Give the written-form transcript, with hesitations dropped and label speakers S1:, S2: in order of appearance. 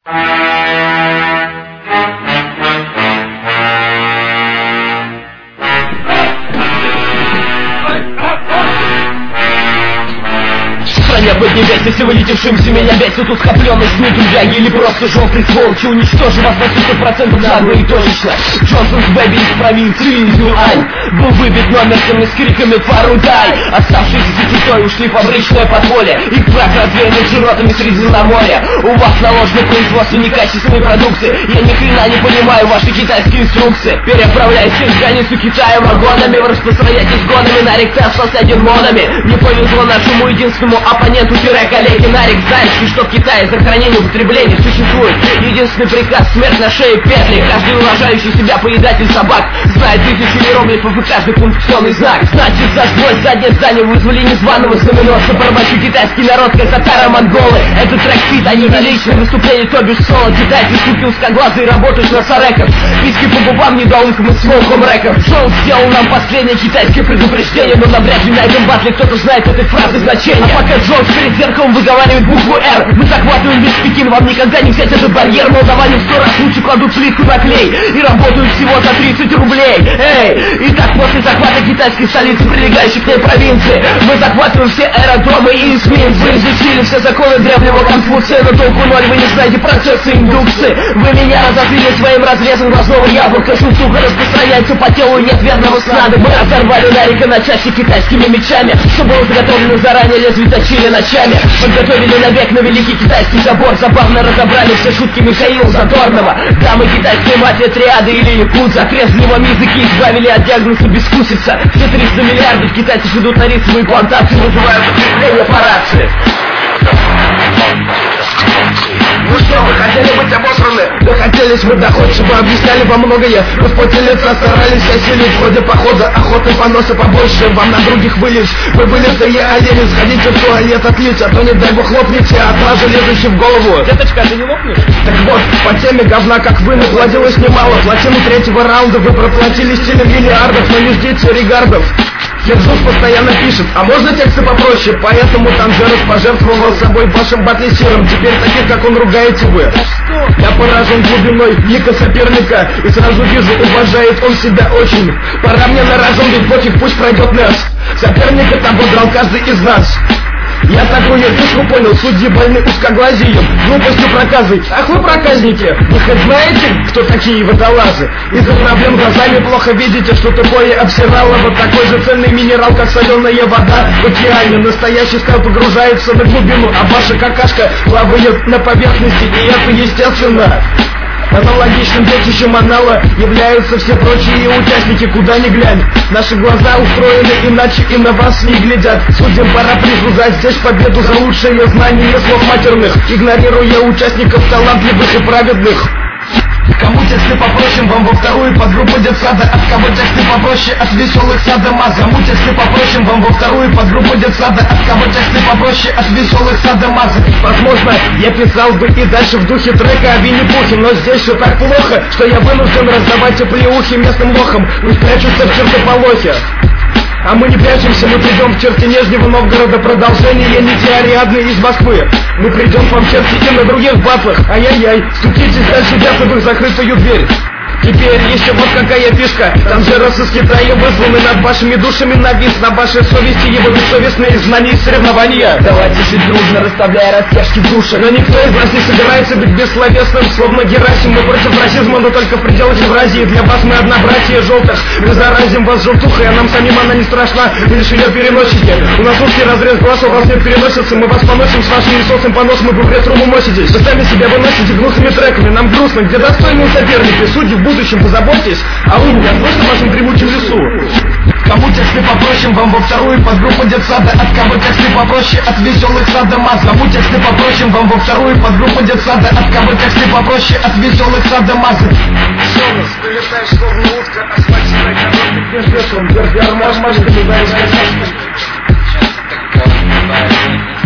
S1: Быть не весь, если вылетевшимся меня бесит ускопленность не трудяги или просто желтый сволочи. Уничтожу вас на 100% нагло и точечно. Джонсонс Бэби из провинции Юань был выбит номерками с криками «Порудай!». Оставшиеся за ушли в фабричное подполье. Их прах развеянный широтами Средиземноморья. У вас наложено производство некачественной продукции. Я ни хрена не понимаю ваши китайские инструкции. Переправляясь через границу Китая вагонами, вы распространяетесь гонами, Нарик ты остался один модами. Не повезло нашему единственному оппоненту коллеги. Нарик, знаешь ли, что в Китае за хранение и употребление существует единственный приказ — смерть на шее петли. Каждый уважающий себя поедатель собак знает 1000 иероглифов и каждый пунктуационный знак. Значит, зажглось заднее здание, вызвали незваного знаменосца. Порабощу китайский народ, как татаро-монголы. Это трек-фит, а не личное выступление, то бишь соло. Китайцы, суки узкоглазые, работают на сореках. Писки по губам недоумкам и смолком рэков. Джон сделал нам последнее китайское предупреждение, но навряд ли на этом батле кто-то знает этой фразы значения. А пока Джон перед зеркалом выговаривает букву «Р», мы захватываем весь Пекин, вам никогда не взять этот барьер. Молдаване в 100 раз лучше кладут плитку на клей и работают всего за 30 рублей. Эй! Итак, после захвата китайской столицы, прилегающей к ней провинции, мы захватываем все аэродромы и эсминцы. Вы изучили все законы древнего Конфуция, но толку ноль, вы не знаете процессы индукции. Вы меня разозлили своим разрезом глазного яблока. Шутуха распространяется по телу и нет верного сна. Мы разорвали Нарика на части китайскими мечами. Что было заготовлено заранее, лезвие точили ночами. Подготовили навек на великий китайский забор. Забавно разобрали все шутки Михаила Задорнова. Дамы китайской мафия, триады или якудза. Отрезали вам языки, избавили от диагноза бескусица. Все 300 миллиардов китайцев идут на рисовые плантации, вызывают укрепление по рации. Ну что, вы хотели быть обосраны? Да хотелись вы доходчиво, объясняли вам многое. Расплатили, старались осилить в ходе похода. Охоты поноса побольше, вам на других вылезь. Вы были злые олени, сходите в туалет отлить, а то не дай бог хлопните, от лажи лезущей в голову.
S2: Деточка, ты не лопнешь?
S1: Так вот, по теме говна, как вы, наплодилось немало. Платину третьего раунда вы проплатили стилем миллиардов, но не ждите регардов. Херзус постоянно пишет, а можно тексты попроще? Поэтому Танжеров пожертвовал собой вашим батлесиром. Теперь таких, как он, ругаете вы. Я поражен глубиной ника соперника и сразу вижу, уважает он себя очень. Пора мне на рожон, ведь пофиг, пусть пройдет нас. Соперника там ободрал каждый из нас. Я такую фишку понял, судьи больны узкоглазием, глупостью проказой. Ах вы проказники, вы хоть знаете, кто такие водолазы? Из-за проблем глазами плохо видите, что тупое обсирало. Вот такой же ценный минерал, как соленая вода в океане. Настоящий скал погружается на глубину, а ваша какашка плавает на поверхности, и это естественно. Аналогичным детищем анала являются все прочие участники, куда ни глянь. Наши глаза устроены иначе и на вас не глядят. Судьям пора присуждать здесь победу за лучшее знание слов матерных, игнорируя участников талантливых и праведных. Кому тексты попроще, вам во вторую подгруппу детсада. От кого тексты попроще, от веселых садомаза. Кому тексты попроще, вам во вторую подгруппу детсада. От кого тексты попроще, от веселых садомаза. Возможно, я писал бы и дальше в духе трека о Винни-Пухе, но здесь все так плохо, что я вынужден раздавать оплеухи местным лохам. Пусть прячутся в чертополохе. А мы не прячемся, мы придем в черте Нижнего Новгорода. Продолжение нити Ариадны из Москвы. Мы придем к вам в черте и на других батлах. Ай-яй-яй, стучитесь дальше дятлы в закрытую дверь. Теперь еще вот какая фишка. Танжерос из Китая вызваны над вашими душами навис. На вашей совести его бессовестные знания и соревнования. Давайте жить дружно, расставляя растяжки в душе. Но никто из нас не собирается быть бессловесным, словно Герасим. Мы против расизма, но только в пределах Евразии. Для вас мы одна братья желтых. Мы заразим вас желтухой, а нам самим она не страшна. Вы лишь ее переносите. У нас узкий разрез глаз, у вас нет переносицы. Мы вас поносим с вашим ресурсом поносом, и вы в ретро носитесь. Вы сами себя выносите гнусными треками. Нам грустно, где достойные соперники. Судьи в будущем позаботьтесь, а вы не слышно в вашем дремучем лесу. Кому тексты попроще, вам во вторую подгруппу детсада. От кого тексты попроще, от веселых садомаз. Кому тексты попроще, вам во вторую подгруппу детсада. От кого тексты попроще, от веселых садомаз. Солнце, ты летаешь словно утка, асфальтовая коробка. Держи, держи, армашками, дай сказать.